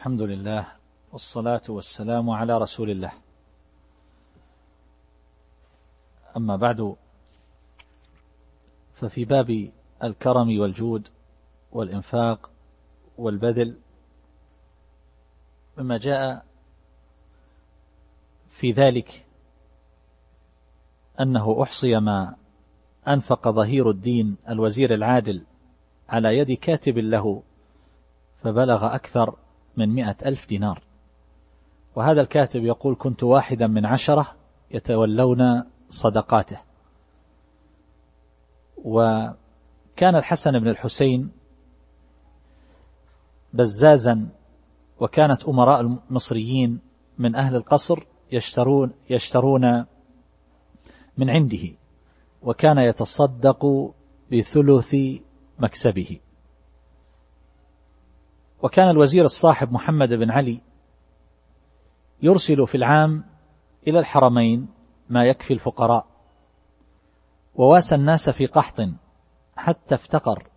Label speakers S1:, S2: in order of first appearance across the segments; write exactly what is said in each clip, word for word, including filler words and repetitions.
S1: الحمد لله والصلاة والسلام على رسول الله. أما بعد، ففي باب الكرم والجود والإنفاق والبذل مما جاء في ذلك أنه أحصي ما أنفق ظهير الدين الوزير العادل على يد كاتب له فبلغ أكثر من مئة ألف دينار. وهذا الكاتب يقول: كنت واحدا من عشرة يتولون صدقاته. وكان الحسن بن الحسين بزازا، وكانت أمراء المصريين من أهل القصر يشترون, يشترون من عنده، وكان يتصدق بثلث مكسبه. وكان الوزير الصاحب محمد بن علي يرسل في العام إلى الحرمين ما يكفي الفقراء، وواسى الناس في قحط حتى افتقر،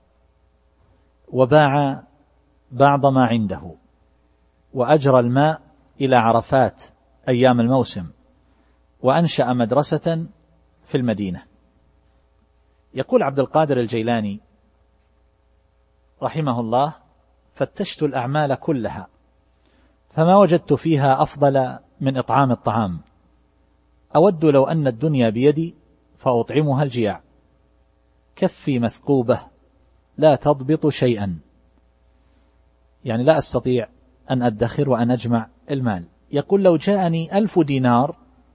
S1: وباع بعض ما عنده، وأجرى الماء إلى عرفات أيام الموسم، وأنشأ مدرسة في المدينة. يقول عبد القادر الجيلاني رحمه الله: فتشت الأعمال كلها فما وجدت فيها أفضل من إطعام الطعام، أود لو أن الدنيا بيدي فأطعمها الجياع، كفي مثقوبة لا تضبط شيئا، يعني لا أستطيع أن أدخر وأن أجمع المال. يقول: لو جاءني ألف دينار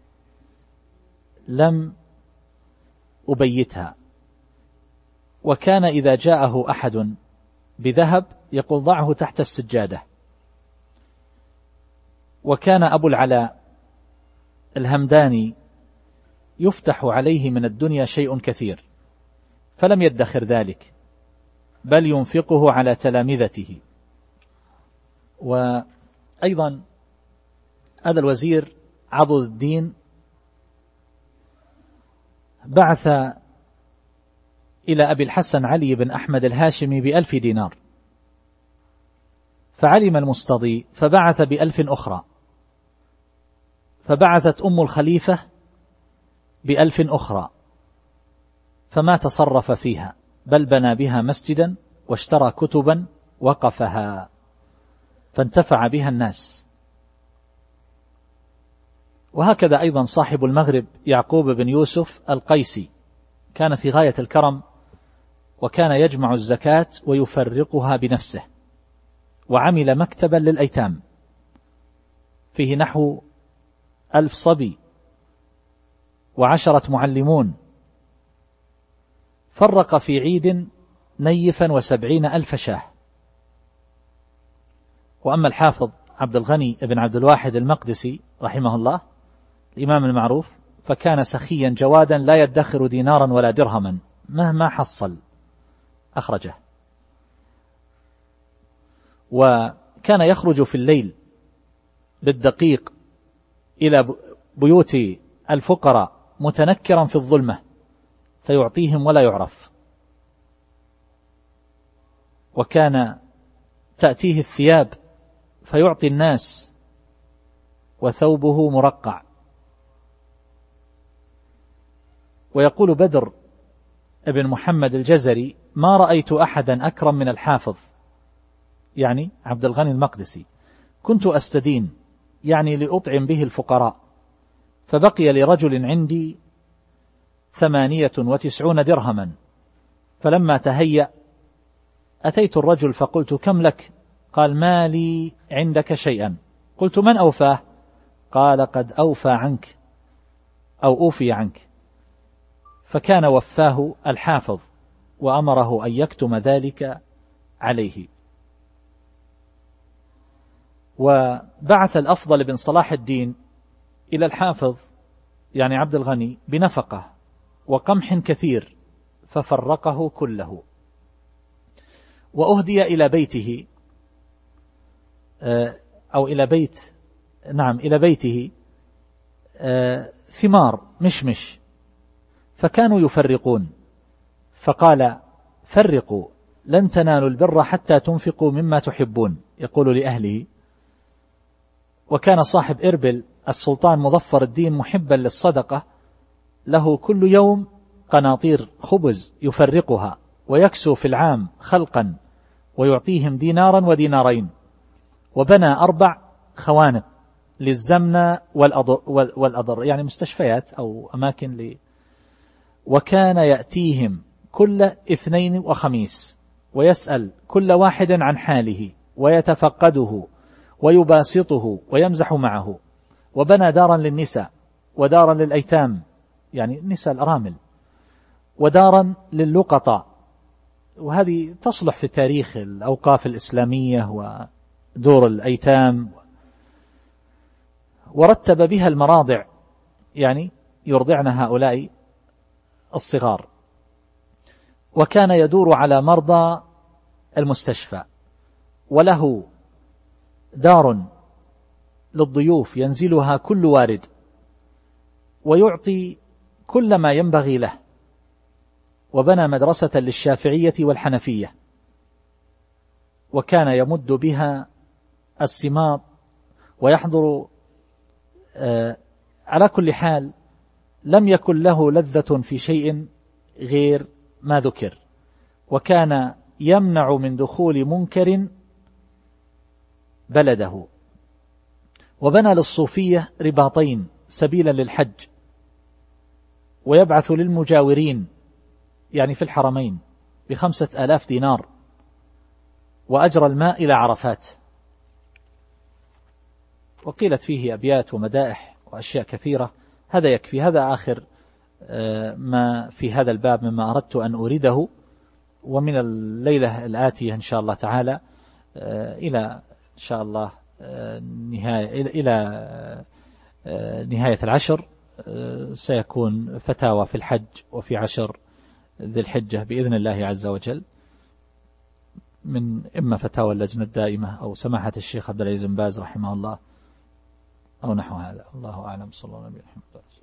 S1: لم أبيتها. وكان إذا جاءه أحد بذهب يقول: ضعه تحت السجادة. وكان أبو العلاء الهمداني يفتح عليه من الدنيا شيء كثير، فلم يدخر ذلك، بل ينفقه على تلامذته. وأيضا هذا الوزير عضد الدين بعث إلى أبي الحسن علي بن أحمد الهاشمي بألف دينار، فعلم المستضي فبعث بألف أخرى، فبعثت أم الخليفة بألف أخرى، فما تصرف فيها، بل بنى بها مسجدا واشترى كتبا وقفها، فانتفع بها الناس. وهكذا أيضا صاحب المغرب يعقوب بن يوسف القيسي كان في غاية الكرم، وكان يجمع الزكاة ويفرقها بنفسه، وعمل مكتبا للأيتام فيه نحو ألف صبي وعشرة معلمون، فرق في عيد نيفا وسبعين ألف شاه. وأما الحافظ عبد الغني بن عبد الواحد المقدسي رحمه الله الإمام المعروف، فكان سخيا جوادا لا يدخر دينارا ولا درهما، مهما حصل أخرجه. وكان يخرج في الليل بالدقيق إلى بيوت الفقراء متنكرا في الظلمة فيعطيهم ولا يعرف. وكان تأتيه الثياب فيعطي الناس وثوبه مرقع. ويقول بدر ابن محمد الجزري: ما رأيت أحدا أكرم من الحافظ، يعني عبد الغني المقدسي، كنت أستدين، يعني لأطعم به الفقراء، فبقي لرجل عندي ثمانية وتسعون درهما، فلما تهيأ أتيت الرجل فقلت: كم لك؟ قال: ما لي عندك شيئا. قلت: من أوفاه؟ قال: قد أوفى عنك أو أوفي عنك. فكان وفاه الحافظ وأمره أن يكتم ذلك عليه. وبعث الأفضل بن صلاح الدين إلى الحافظ يعني عبد الغني بنفقة وقمح كثير، ففرقه كله. وأهدي إلى بيته أو إلى بيت نعم إلى بيته ثمار مشمش، فكانوا يفرقون، فقال: فرقوا، لن تنالوا البر حتى تنفقوا مما تحبون، يقول لأهله. وكان صاحب إربل السلطان مظفر الدين محبا للصدقة، له كل يوم قناطير خبز يفرقها ويكسو في العام خلقا ويعطيهم دينارا ودينارين، وبنى أربع خوانق للزمنة والأضر, والأضر يعني مستشفيات أو أماكن ل... وكان يأتيهم كل اثنين وخميس ويسأل كل واحد عن حاله ويتفقده ويباسطه ويمزح معه. وبنى دارا للنساء ودارا للأيتام يعني النساء الأرامل، ودارا للقطاء، وهذه تصلح في تاريخ الأوقاف الإسلامية ودور الأيتام. ورتب بها المراضع يعني يرضعن هؤلاء الصغار. وكان يدور على مرضى المستشفى، وله دار للضيوف ينزلها كل وارد ويعطي كل ما ينبغي له. وبنى مدرسة للشافعية والحنفية، وكان يمد بها السماط ويحضر. آه على كل حال لم يكن له لذة في شيء غير ما ذكر، وكان يمنع من دخول منكر بلده. وبنى للصوفية رباطين سبيلا للحج، ويبعث للمجاورين يعني في الحرمين بخمسة آلاف دينار، وأجرى الماء إلى عرفات. وقيلت فيه أبيات ومدائح وأشياء كثيرة. هذا يكفي، هذا آخر ما في هذا الباب مما أردت أن أريده. ومن الليلة الآتية إن شاء الله تعالى إلى إن شاء الله نهاية إلى نهاية العشر سيكون فتاوى في الحج وفي عشر ذي الحجة بإذن الله عز وجل، من إما فتاوى اللجنة الدائمة أو سماحة الشيخ عبد العزيز بن باز رحمه الله أو نحو هذا. الله أعلم. صلى الله عليه وسلم.